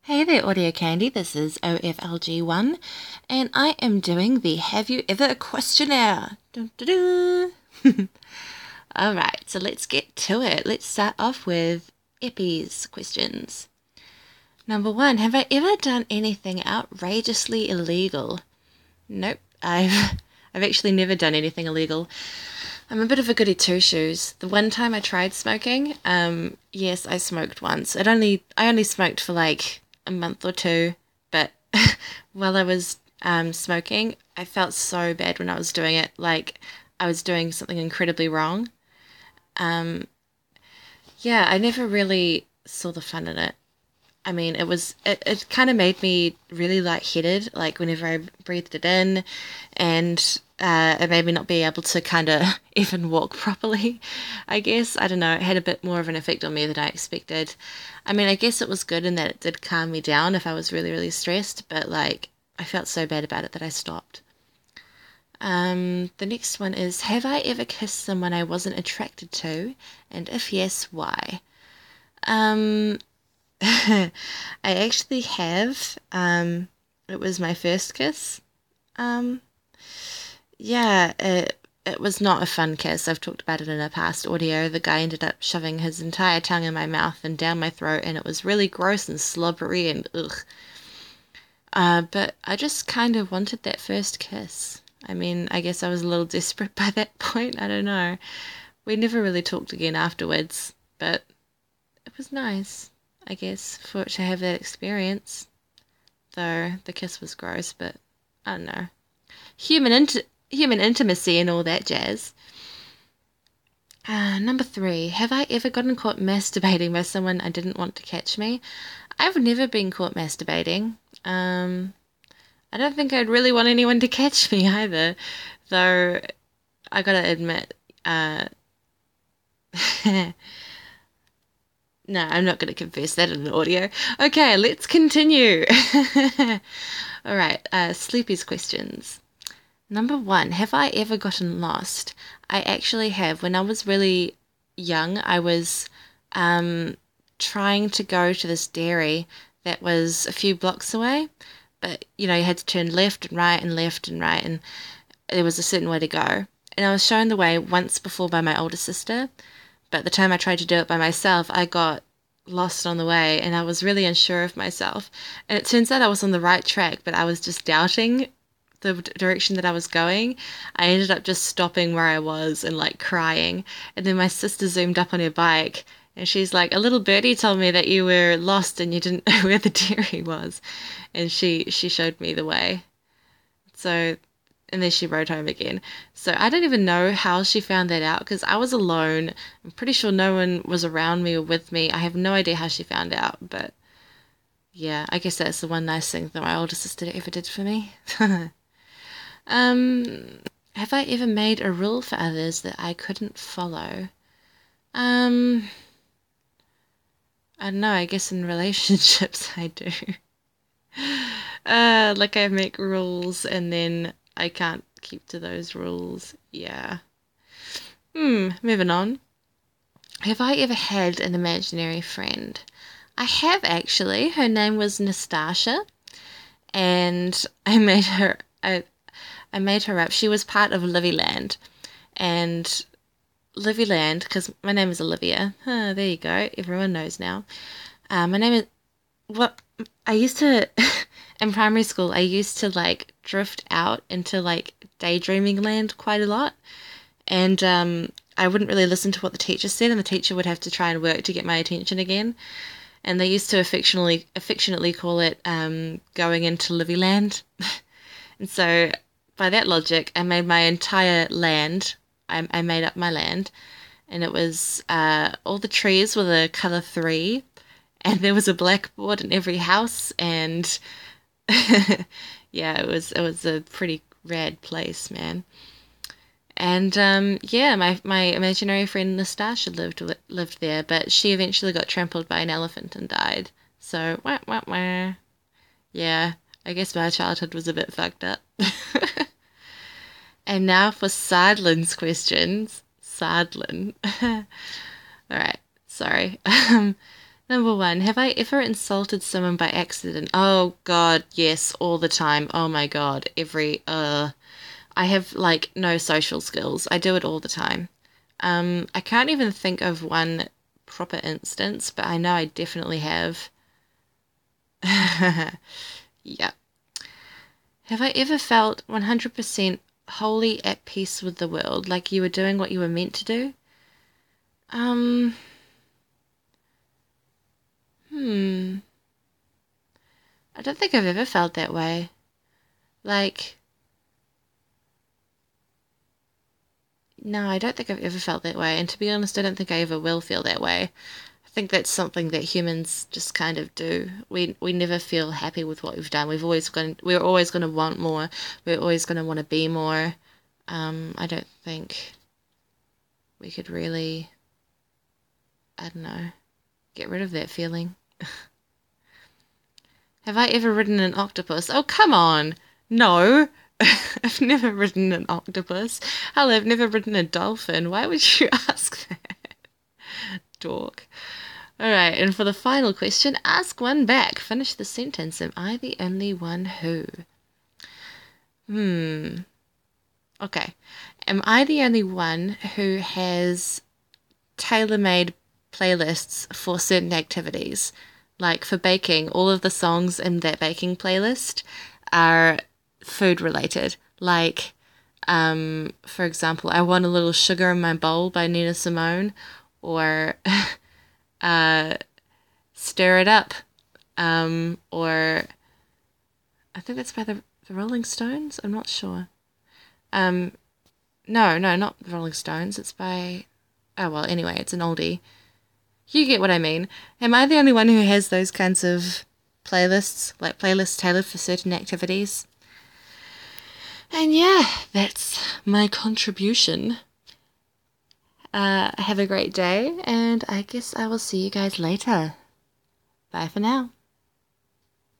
Hey there, Audio Candy. This is OFLG1, and I am doing the Have You Ever questionnaire. Dun, dun, dun. Alright, so let's get to it. Let's start off with Epi's questions. Number 1, have I ever done anything outrageously illegal? Nope, I've actually never done anything illegal. I'm a bit of a goody two-shoes. The one time I tried smoking, yes, I smoked once. I only smoked for like a month or two, but while I was smoking, I felt so bad when I was doing it, like I was doing something incredibly wrong. Yeah, I never really saw the fun in it. I mean, it kind of made me really lightheaded, like whenever I breathed it in, and it made me not be able to kind of even walk properly, I guess. I don't know, it had a bit more of an effect on me than I expected. I mean, I guess it was good in that it did calm me down if I was really, really stressed, but like, I felt so bad about it that I stopped. The next one is, have I ever kissed someone I wasn't attracted to? And if yes, why? Um, I actually have. It was my first kiss. Um, yeah, it was not a fun kiss. I've talked about it in a past audio. The guy ended up shoving his entire tongue in my mouth and down my throat, and it was really gross and slobbery and ugh. But I just kind of wanted that first kiss. I mean, I guess I was a little desperate by that point. I don't know. We never really talked again afterwards, but it was nice, I guess, for it to have that experience. Though the kiss was gross, but I don't know. Human intimacy and all that jazz. Number 3, have I ever gotten caught masturbating by someone I didn't want to catch me? I've never been caught masturbating. I don't think I'd really want anyone to catch me either, though I gotta admit, no, I'm not gonna confess that in an audio. Okay, let's continue. All right, Sleepy's questions. Number 1, have I ever gotten lost? I actually have. When I was really young, I was trying to go to this dairy that was a few blocks away, but you know, you had to turn left and right, and there was a certain way to go. And I was shown the way once before by my older sister, but the time I tried to do it by myself, I got lost on the way and I was really unsure of myself. And it turns out I was on the right track, but I was just doubting the direction that I was going. I ended up just stopping where I was and like crying. And then my sister zoomed up on her bike and she's like, "A little birdie told me that you were lost and you didn't know where the dairy was." And she showed me the way. So, and then she rode home again. So I don't even know how she found that out because I was alone. I'm pretty sure no one was around me or with me. I have no idea how she found out, but yeah, I guess that's the one nice thing that my older sister ever did for me. Um, have I ever made a rule for others that I couldn't follow? Um, I don't know, I guess in relationships I do. Like I make rules and then I can't keep to those rules. Yeah. Moving on. Have I ever had an imaginary friend? I have actually. Her name was Nastasha, and I made her up. She was part of Livyland, and Livyland, because my name is Olivia. There you go. Everyone knows now. My name is what I used to in primary school. I used to like drift out into like daydreaming land quite a lot, and I wouldn't really listen to what the teacher said, and the teacher would have to try and work to get my attention again. And they used to affectionately call it going into Livyland. And so, by that logic, I made my entire land. I made up my land, and it was all the trees were the color 3, and there was a blackboard in every house, and yeah, it was a pretty rad place, man. And yeah, my imaginary friend Nastasha lived there, but she eventually got trampled by an elephant and died. So wah wah wah. Yeah, I guess my childhood was a bit fucked up. And now for Sadlin's questions. Sadlin. All right, sorry. Number one, have I ever insulted someone by accident? Oh God, yes, all the time. Oh my God, I have like no social skills. I do it all the time. I can't even think of one proper instance, but I know I definitely have. Yeah. Have I ever felt 100% wholly at peace with the world, like you were doing what you were meant to do? Um, hmm. I don't think I've ever felt that way. Like, no, I don't think I've ever felt that way. And to be honest, I don't think I ever will feel that way. I think that's something that humans just kind of do. We never feel happy with what we've done. We're always going to want more. We're always going to want to be more. I don't think we could really, I don't know, get rid of that feeling. Have I ever ridden an octopus? Oh, come on. No. I've never ridden an octopus. Hell, I've never ridden a dolphin. Why would you ask that? Dork. All right, and for the final question, ask one back. Finish the sentence. Am I the only one who? Hmm. Okay. Am I the only one who has tailor-made playlists for certain activities? Like for baking, all of the songs in that baking playlist are food related. Like, for example, I Want a Little Sugar in My Bowl by Nina Simone, or uh, Stir It Up, or I think that's by the Rolling Stones. I'm not sure. Um, no, no, not the Rolling Stones. It's by, oh well, anyway, it's an oldie. You get what I mean. Am I the only one who has those kinds of playlists, like playlists tailored for certain activities? And yeah, that's my contribution. Have a great day, and I guess I will see you guys later. Bye for now.